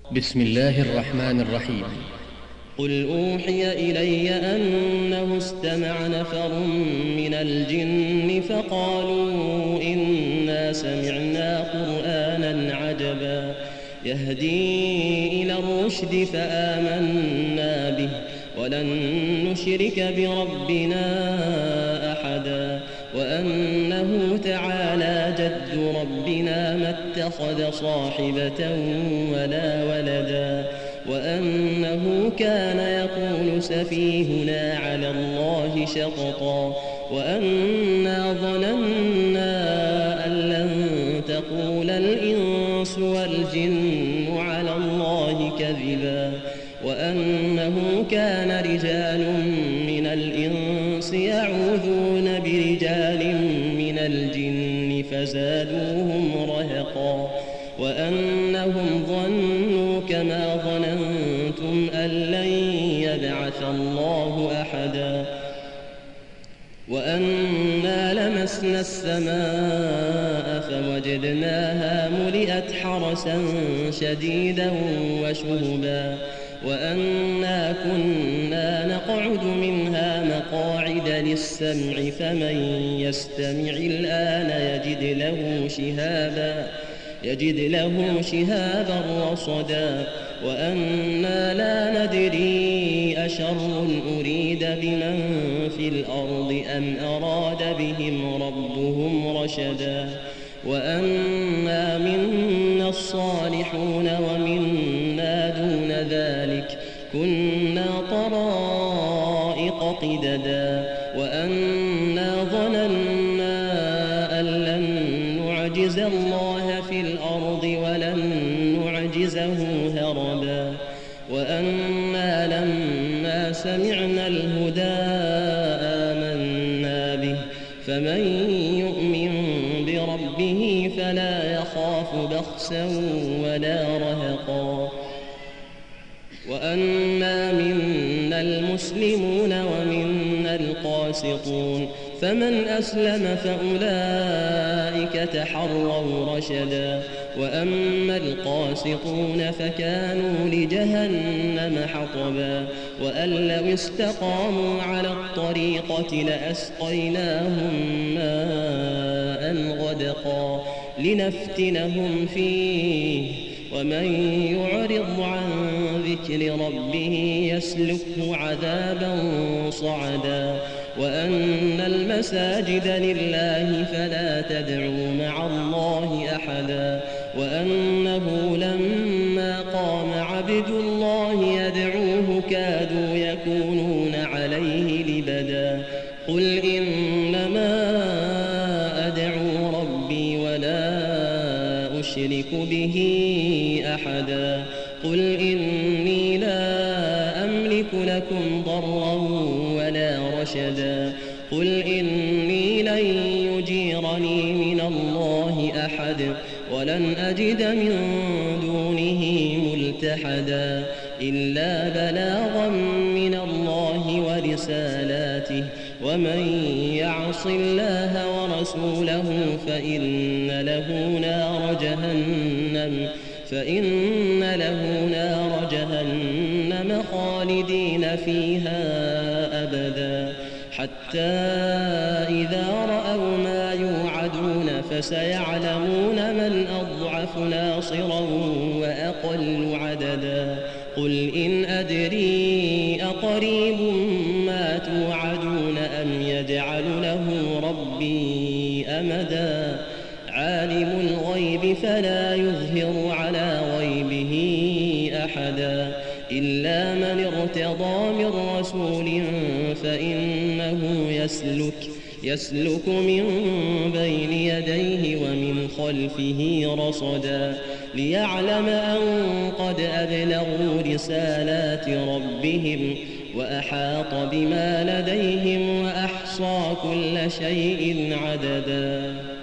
بسم الله الرحمن الرحيم. قل أوحي إلي أنه استمع نفر من الجن فقالوا إنا سمعنا قرآنا عجبا يهدي إلى الرشد فآمنا به ولن نشرك بربنا أحدا وأنه تعالى جد ربنا ما اتخذ صاحبة ولا ولدا وأنه كان يقول سفيهنا على الله شططا وأنا ظننا أن لن تقول الإنس والجن على الله كذبا وأنه كان رجال من الإنس يعوذون برجال من الجن فزادوهم رهقا وأنهم ظنوا كما ظننتم أن لن يبعث الله أحدا وأنا لمسنا السماء فوجدناها ملئت حرسا شديدا وشهبا وأنا كنا نقعد منها مقاعد للسمع فمن يستمع الآن يجد له شهابا رصدا وأنا لا ندري أشر أريد بمن في الأرض أم أراد بهم ربهم رشدا وأنا منا الصالحون ومنا دون ذلك كنا طرائق قددا وأنا ظننا أن لن نعجز الله في الأرض ولن نعجزه هربا وأنا لما سمعنا الهدى آمنا به فمن يؤمن بربه فلا يخاف بخسا ولا رهقا وأنا منا المسلمون ومنا القاسطون فمن أسلم فأولئك تحروا رشدا وأما القاسطون فكانوا لجهنم حطبا وأن لو استقاموا على الطريقة لأسقيناهم ماء غدقا لنفتنهم فيه ومن يعرض عن ذكر ربه يسلكه عذابا صعدا وأن المساجد لله فلا تدعوا مع الله أحدا وأنه لما قام عبد الله يدعوه كادوا يكونون عليه لبدا قل إنما أدعو ربي ولا أشرك به أحدا قل إني لا أملك لكم ضرا ولا رشدا قل إني لن يجيرني من الله أحد ولن أجد من دونه ملتحدا إلا بلاغا من الله ورسالاته ومن يعص الله ورسوله فإن له نار جهنم خالدين فيها أبدا حتى إذا رأوا ما يوعدون فسيعلمون من أضعف ناصرا وأقل عددا قل إن أدري أقريب ما توعدون أم يجعل له ربي أمدا عالم الغيب فلا يظهر على غيبه أحدا إلا من ارتضى من رسول فإنه يسلك من بين يديه ومن خلفه رصدا ليعلم أن قد أبلغوا رسالات ربهم وأحاط بما لديهم وأحصى كل شيء عددا.